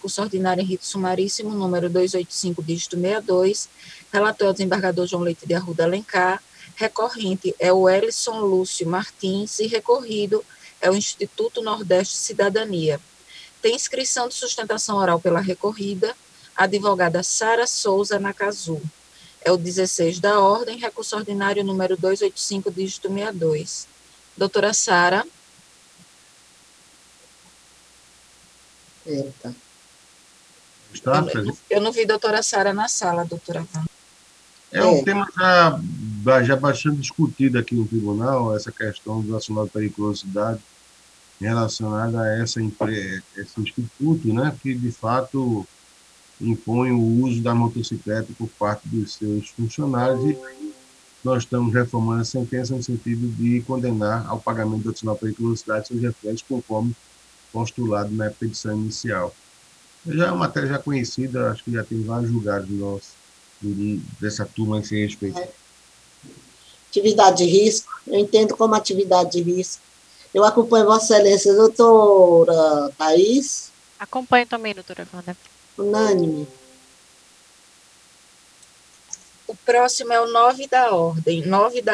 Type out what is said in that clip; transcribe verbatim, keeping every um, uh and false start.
recurso ordinário em rito sumaríssimo, número duzentos e oitenta e cinco, dígito sessenta e dois, relator é o desembargador João Leite de Arruda Alencar, recorrente é o Elison Lúcio Martins e recorrido é o Instituto Nordeste Cidadania. Tem inscrição de sustentação oral pela recorrida, advogada Sara Souza Nakazu. É o dezesseis da ordem, recurso ordinário número duzentos e oitenta e cinco, dígito sessenta e dois. Doutora Sara. Eita. Está, Eu, eu não vi doutora Sara na sala, doutora Wanda. É um É. tema já, já bastante discutido aqui no tribunal, essa questão do nacional de periculosidade relacionada a essa, esse instituto, né, que de fato impõe o uso da motocicleta por parte dos seus funcionários e nós estamos reformando a sentença no sentido de condenar ao pagamento do adicional periculosidade seus reflexos conforme postulado na petição inicial. Já é uma matéria já conhecida, acho que já tem vários julgados nossos dessa turma a esse respeito. Atividade de risco, eu entendo como atividade de risco. Eu acompanho Vossa Excelência, doutora Thaís. Acompanho também, doutora Wanda. Unânime. O próximo é o nove da ordem. nove da